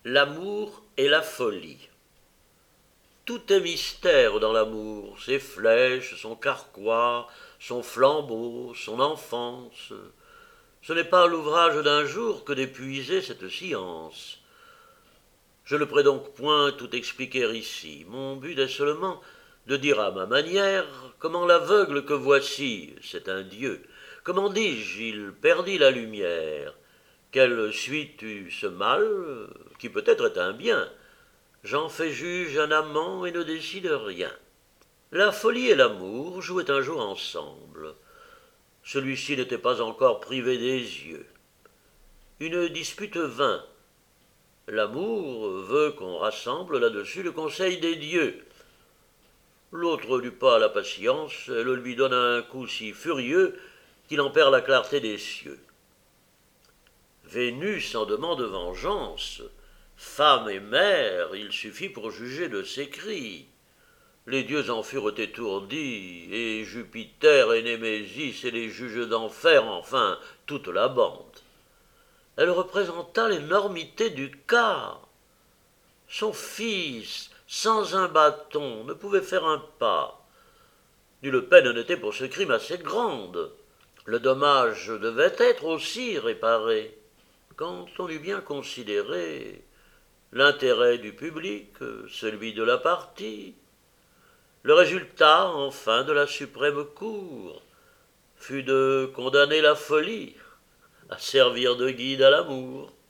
L'amour et la folie. Tout est mystère dans l'amour, ses flèches, son carquois, son flambeau, son enfance. Ce n'est pas l'ouvrage d'un jour que d'épuiser cette science. Je ne prétends point tout expliquer ici. Mon but est seulement de dire à ma manière comment l'aveugle que voici, c'est un Dieu. Comment dis-je, il perdit la lumière. Quelle suite eut ce mal, qui peut-être est un bien. J'en fais juge un amant et ne décide rien. La folie et l'amour jouaient un jour ensemble. Celui-ci n'était pas encore privé des yeux. Une dispute vint. L'amour veut qu'on rassemble là-dessus le conseil des dieux. L'autre n'eut pas la patience, elle lui donne un coup si furieux qu'il en perd la clarté des cieux. Vénus en demande vengeance. Femme et mère, il suffit pour juger de ses cris. Les dieux en furent étourdis, et Jupiter et Némésis et les juges d'enfer, enfin, toute la bande. Elle représenta l'énormité du cas. Son fils, sans un bâton, ne pouvait faire un pas. Nulle peine n'était pour ce crime assez grande. Le dommage devait être aussi réparé. Quand on eut bien considéré l'intérêt du public, celui de la partie, le résultat, enfin, de la suprême cour fut de condamner la folie à servir de guide à l'amour.